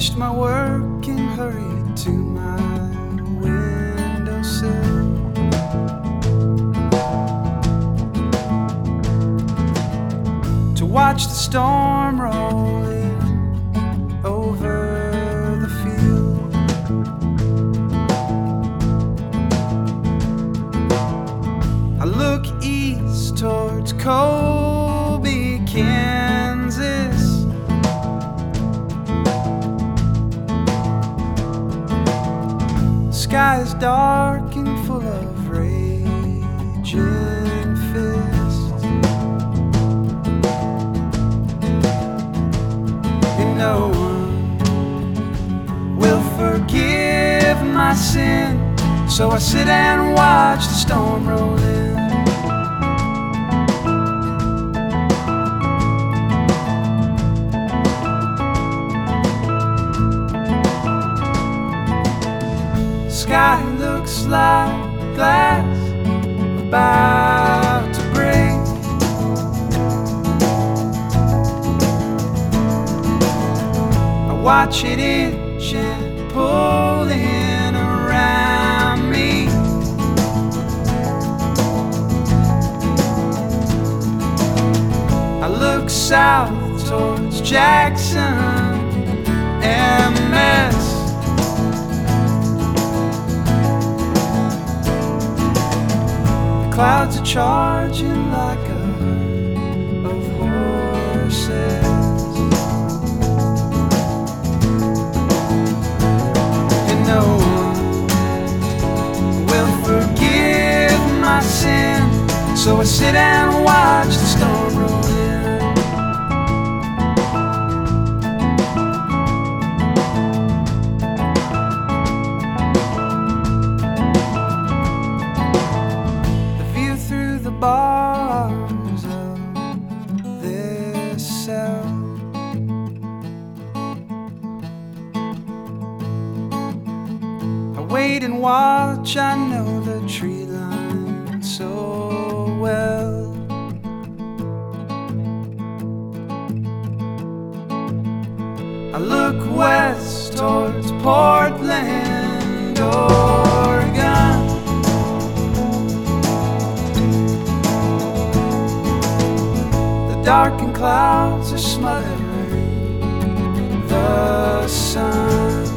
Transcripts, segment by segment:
finished my work and hurried to my windowsill. To watch the storm roll in over the field. I look east towards Colby, Kansas. Sky is dark and full of raging fists. And no one will forgive my sin, so I sit and watch the storm roll in. Sky looks like glass about to break. I watch it inch and pull in around me. I look south towards Jackson, MS. Clouds are charging like a herd of horses. And no one will forgive my sin, so I sit and watch the storm roll in. Bars of this cell. I wait and watch, I know the tree line so well. I look west towards Portland, Oregon. Darkened clouds are smothering the sun.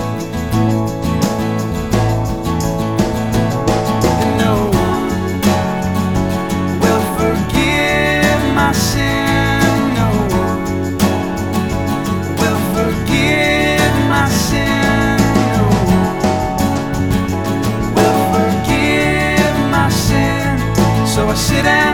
And no one will forgive my sin. No one will forgive my sin. No one will forgive my sin. So I sit down